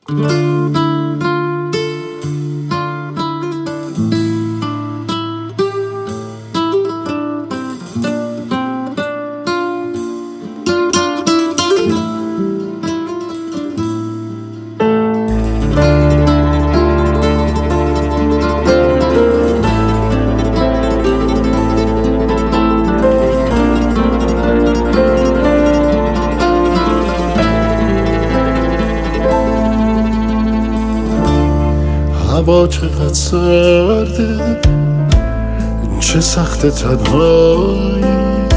هوا چقدر سرده، چه سخت تنهایی،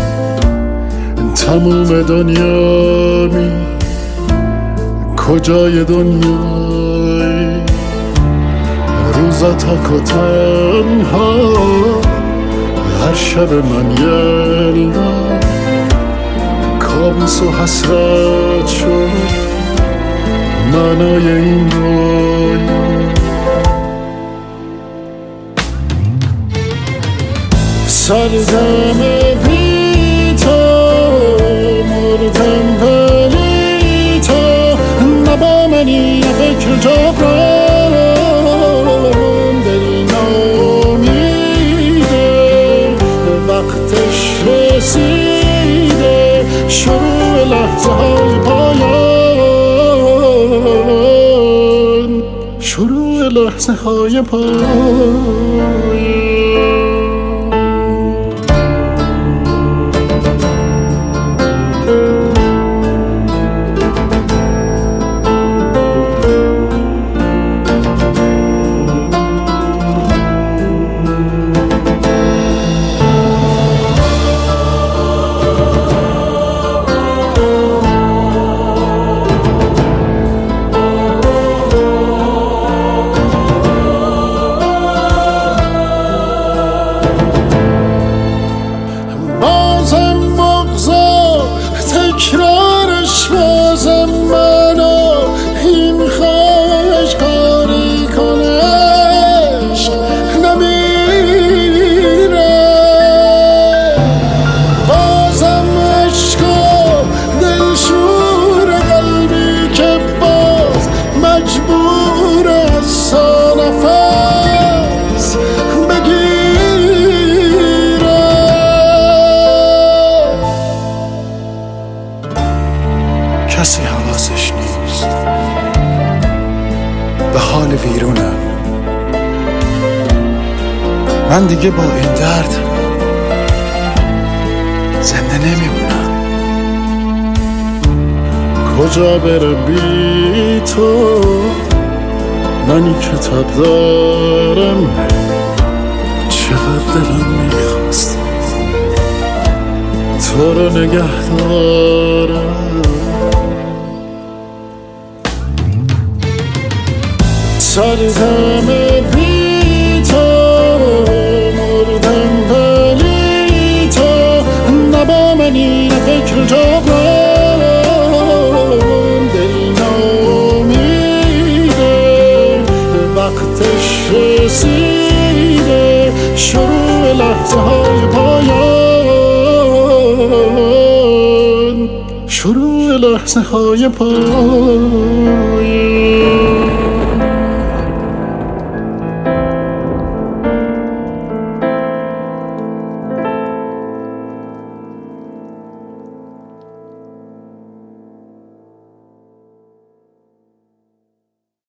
تموم دنیا می کجای دنیایی، روزا تاک و تنها، هر شب من یلدا کابوس و حسرت شد معنای این رویا. سرزم بی تو مردم ولی تو نبا منی فکر جبران دل نامیده وقتش رسیده شروع لحظه های پایان شروع لحظه های پایان. تکرارش بازم منو این خواهش کاری کنه عشق نمیره بازم عشق و دلشور قلبی که باز مجبور از نفس بگیره. کسی حواسش نیست به حال ویرونم، من دیگه با این درد زنده نمیمونم. کجا برم بی تو منی کتاب دارم، چقدر دلم میخواست تو رو نگه دارم. سرزم بی تو مردم ولی تو نبا منی فکر جبران دل نامیده وقتش رسیده شروع لحظه های پایان شروع لحظه های پایان.